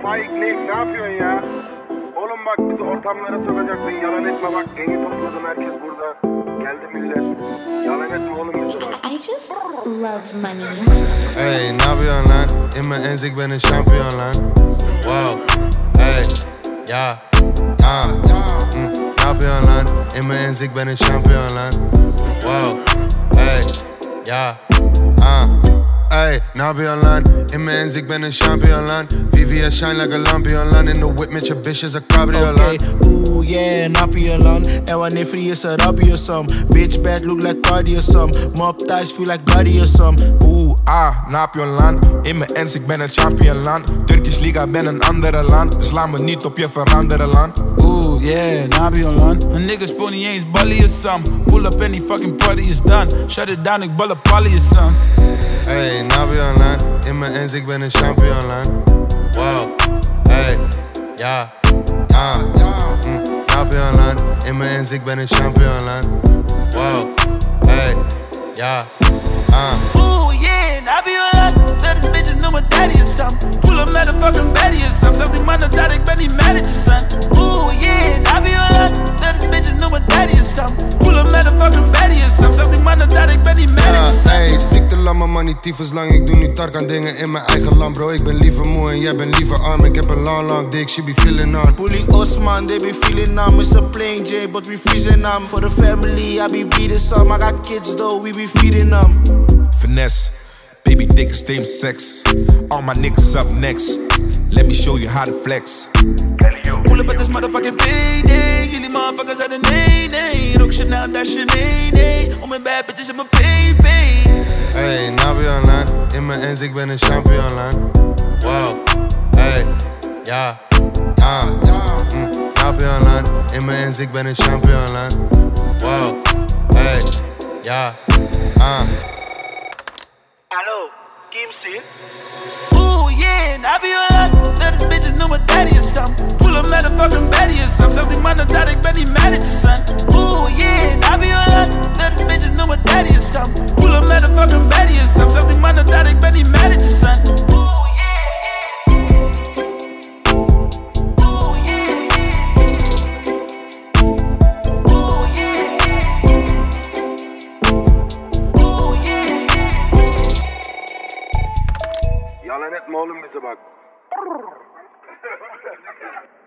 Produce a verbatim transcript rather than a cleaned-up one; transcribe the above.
Faik ne, ne yapıyorsun ya? Oğlum bak bizi ortamlara sokacaksın, yalan etme bak, gengi topladım, herkes burada. Geldi millet, yalan etme oğlum bizi bak. I just love money. Ey, ne yapıyorsun lan? İmme enzik ben een şampiyon lan. Wow, ey, ya, ah, mm, ne yapıyorsun lan? İmme enzik ben een şampiyon lan. Wow, ey, ya, ah. Ey, ne yapıyorsun lan? İmme enzik ben een şampiyon lan. V V S shine like a lampion lan. In the whip met je bitch is a cabrio lan. Okay, ooh yeah, en appie lan. En wanneer free is er rappie of some. Bitch bad look like Cardi or some. Mop ties feel like Gotti or some. Oeh, ah, Napion land. In mijn ens, ik ben een champion land. Turkish Liga, ben een andere land. Sla me niet op je veranderen land. Oeh, yeah, Napion land. Een nigga speel niet eens Bali of some. Pull up and die fucking party is done. Shut it down, ik bal op alle je sons. Ey, ne yapıyorsun lan? İmme enzik ben een şampiyon lan. Wow, ey, ya, ah, mm, ne yapıyorsun lan? İmme enzik ben een şampiyon lan. Wow, ey, ya, ah. Ooh, yeah, Napion land. Dat is bitch noem me daddy or something. Pull up met a fucking baddie or something. Zeg die mannen dat ik ben niet mad at je son. Ooh, yeah, Napion land. Dat is bitch noem me daddy or something. Pull up met a fucking baddie or something. Zeg die mannen dat ik ben niet mad at je son. Ey, ziekte lamme man, niet tyfus lang. Ik doe nu tarkan dingen in mijn eigen land, bro. Ik ben liever moe en jij bent liever arm. Ik heb een long, long dick, she be feeling on. Bully Osman, they be feeling on. It's a plain J, but we freezing on. For the family, I be bleeding some. I got kids though, we be feeding them. Finesse, baby dick is same sex. All my niggas up next. Let me show you how to flex. Pull up at this motherfucking payday. Jullie motherfuckers hadden nee, nee. Rock Chanel, dat je nee, nee. Om mijn bad bitches in mijn baby. Ey, ne yapıyorsun lan? İmme enzik ben een şampiyon lan. Wow, ey, ya, ah, mm, ne yapıyorsun lan? İmme enzik ben een şampiyon lan. Wow, ey, ya, ah. Hallo, kimsin? Ooh, yeah, Napion land. Dat is bitch noem me daddy or something. Pull up met a fucking baddie or something. Zeg die mannen dat ik ben niet mad at je son. Ooh, yeah, Napion land. Dat is bitch noem me daddy or something. Pull up met a fucking baddie or something. Zeg die mannen dat ik ben niet mad at je son. Ooh, yeah, yeah. Ooh, yeah, yeah. Ooh, yeah, yeah. Ooh, yeah, yeah. Yalan etme oğlum bizi bak.